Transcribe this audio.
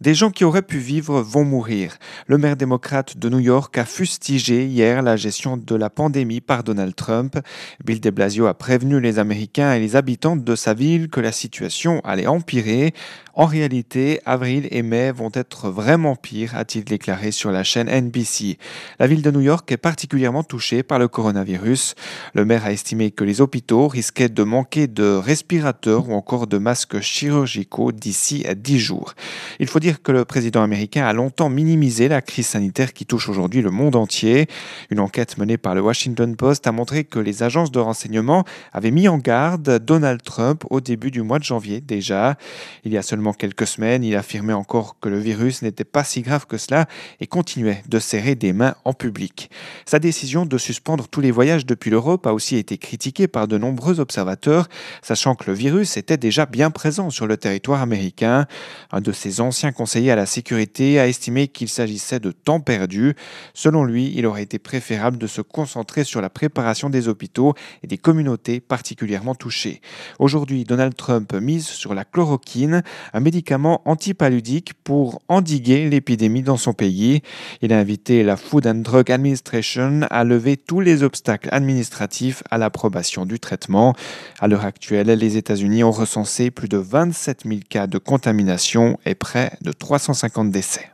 Des gens qui auraient pu vivre vont mourir. Le maire démocrate de New York a fustigé hier la gestion de la pandémie par Donald Trump. Bill de Blasio a prévenu les Américains et les habitants de sa ville que la situation allait empirer. En réalité, avril et mai vont être vraiment pires, a-t-il déclaré sur la chaîne NBC. La ville de New York est particulièrement touchée par le coronavirus. Le maire a estimé que les hôpitaux risquaient de manquer de respirateurs ou encore de masques chirurgicaux d'ici à 10 jours. Il faut dire que le président américain a longtemps minimisé la crise sanitaire qui touche aujourd'hui le monde entier. Une enquête menée par le Washington Post a montré que les agences de renseignement avaient mis en garde Donald Trump au début du mois de janvier déjà. Il y a seulement quelques semaines, il affirmait encore que le virus n'était pas si grave que cela et continuait de serrer des mains en public. Sa décision de suspendre tous les voyages depuis l'Europe a aussi été critiquée par de nombreux observateurs, sachant que le virus était déjà bien présent sur le territoire américain. Un de ses ancien conseiller à la sécurité a estimé qu'il s'agissait de temps perdu. Selon lui, il aurait été préférable de se concentrer sur la préparation des hôpitaux et des communautés particulièrement touchées. Aujourd'hui, Donald Trump mise sur la chloroquine, un médicament antipaludique pour endiguer l'épidémie dans son pays. Il a invité la Food and Drug Administration à lever tous les obstacles administratifs à l'approbation du traitement. À l'heure actuelle, les États-Unis ont recensé plus de 27 000 cas de contamination et près de 350 décès.